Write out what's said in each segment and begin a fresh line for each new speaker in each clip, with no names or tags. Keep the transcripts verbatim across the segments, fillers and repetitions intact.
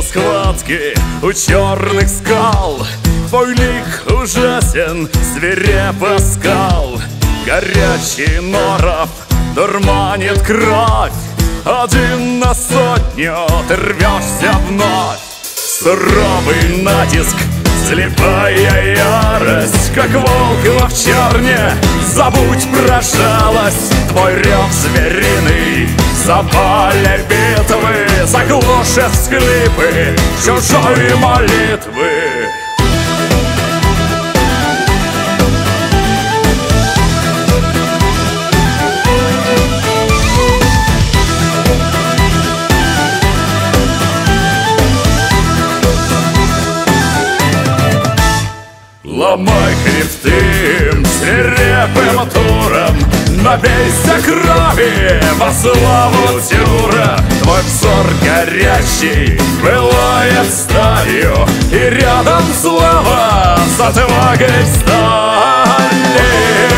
схватки у черных скал. Твой лик ужасен, свирепо скал. Горячий норов дурманит кровь. Один на сотню ты рвешься вновь. Суровый натиск, слепая ярость, как волк в овчарне. Забудь про жалость, твой рев звериный. В запале битвы заглушит всхлипы чужой молитвы. Ломай хребты свирепым туром, набейся крови во славу Тюра. Твой взор горячий пылает сталью, и рядом слава с отвагой стали.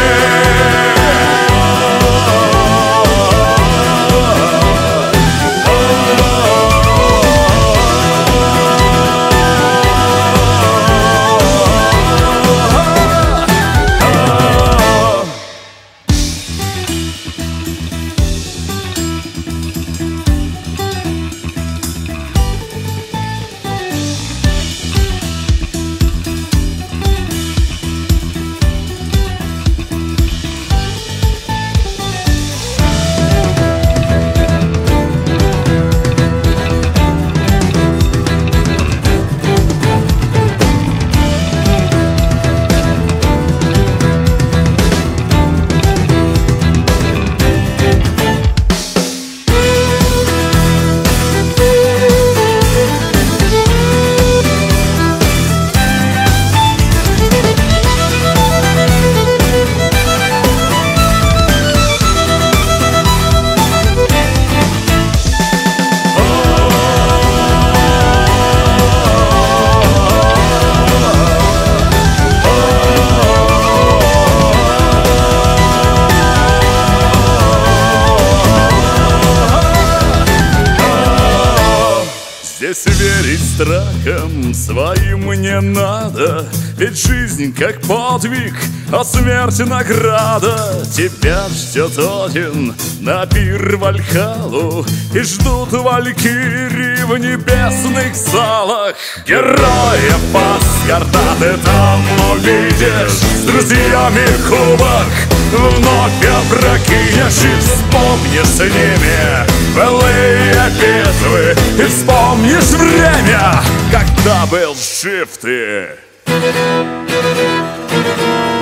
Здесь верить страхом своим не надо, ведь жизнь как подвиг, а смерть награда. Тебя ждет Один на пир Вальхаллу, и ждут валькирии в небесных залах. Героев Асгарда ты там увидишь, с друзьями кубок вновь опрокинешь, и вспомнишь с ними былые битвы, и вспомнишь время, когда был жив ты.